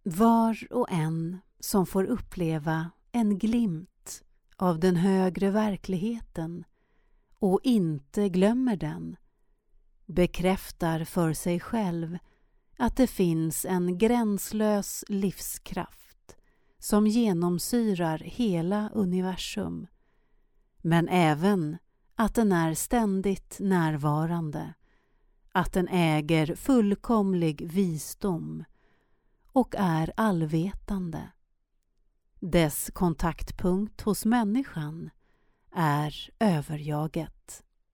Var och en som får uppleva en glimt av den högre verkligheten och inte glömmer den, bekräftar för sig själv att det finns en gränslös livskraft som genomsyrar hela universum, men även att den är ständigt närvarande, att den äger fullkomlig visdom och är allvetande. Dess kontaktpunkt hos människan är överjaget.